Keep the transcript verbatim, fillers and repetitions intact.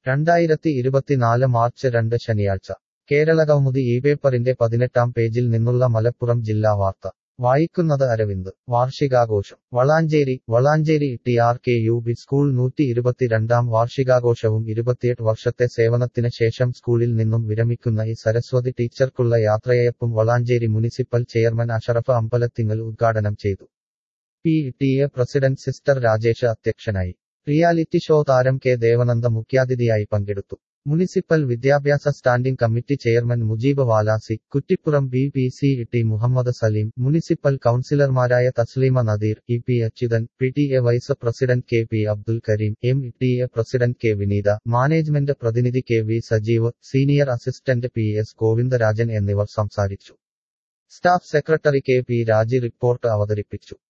രണ്ടായിരത്തി ഇരുപത്തിനാല് മാർച്ച് രണ്ട് ശനിയാഴ്ച കേരളകൗമുദി ഈ പേപ്പറിന്റെ പതിനെട്ടാം പേജിൽ നിന്നുള്ള മലപ്പുറം ജില്ലാ വാർത്ത വായിക്കുന്നത് അരവിന്ദ്. വാർഷികാഘോഷം Valanchery Valanchery T R K U B school നൂറ്റി ഇരുപത്തിരണ്ടാം വാർഷികാഘോഷവും ഇരുപത്തിയെട്ട് വർഷത്തെ സേവനത്തിന് ശേഷം സ്കൂളിൽ നിന്നും വിരമിക്കുന്ന ഇ സരസ്വതി ടീച്ചർക്കുള്ള യാത്രയയപ്പും വളാഞ്ചേരി മുനിസിപ്പൽ ചെയർമാൻ അഷറഫ് അമ്പലത്തിങ്ങൽ ഉദ്ഘാടനം ചെയ്തു. P T A president sister Rajesh അധ്യക്ഷനായി. റിയാലിറ്റി ഷോ താരം കെ ദേവനന്ദ മുഖ്യാതിഥിയായി പങ്കെടുത്തു. മുനിസിപ്പൽ വിദ്യാഭ്യാസ standing committee chairman Mujeeb Valasi, Kuttippuram B P C T Muhammad Saleem, municipal കൗൺസിലർമാരായ Thasleema Nadeer, E P Achuthan, P T A vice president K P Abdul Kareem, M T A president K Vineetha, management പ്രതിനിധി K V Sajeev, senior assistant P S Govindarajan എന്നിവർ സംസാരിച്ചു. Staff secretary K P Raji report അവതരിപ്പിച്ചു.